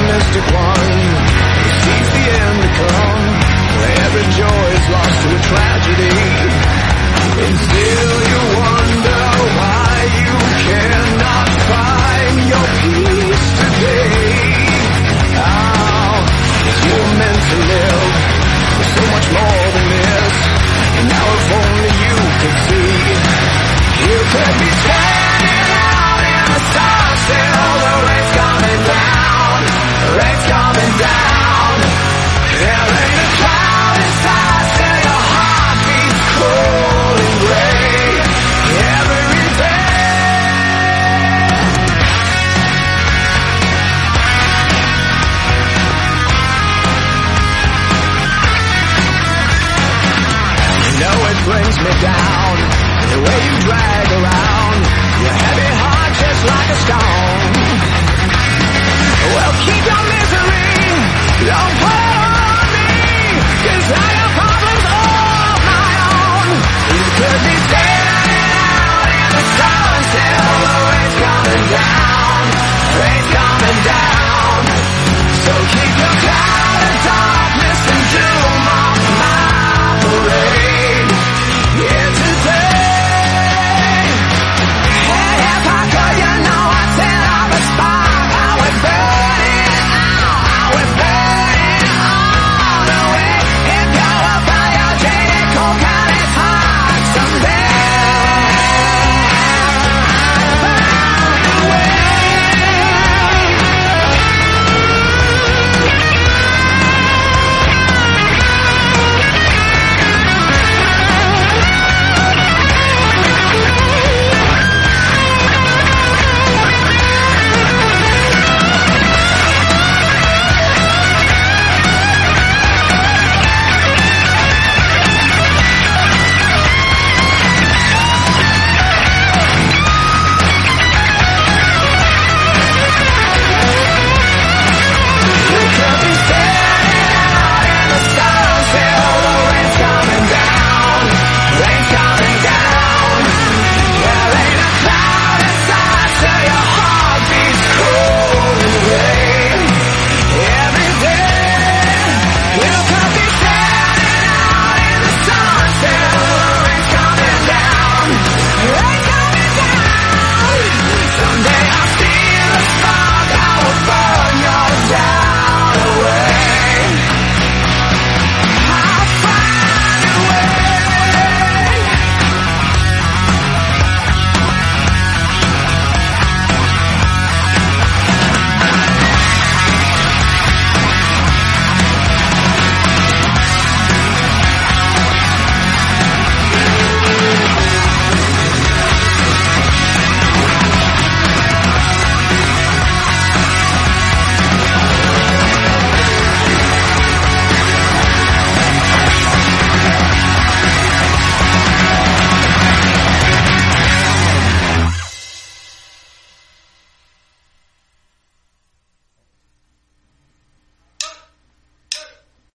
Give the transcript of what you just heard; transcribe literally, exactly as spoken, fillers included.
optimistic one who sees the end to come, where every joy is lost to a tragedy. And still you wonder why you cannot find your peace today. Oh, you were meant to live for so much more than this. And now if only you could see, you could be standing out in the sun still. The rain's coming down, the rain's coming down. There ain't a cloud inside, still your heart beats cold and gray every day. You know it brings me down, the way you drag around your heavy heart just like a stone.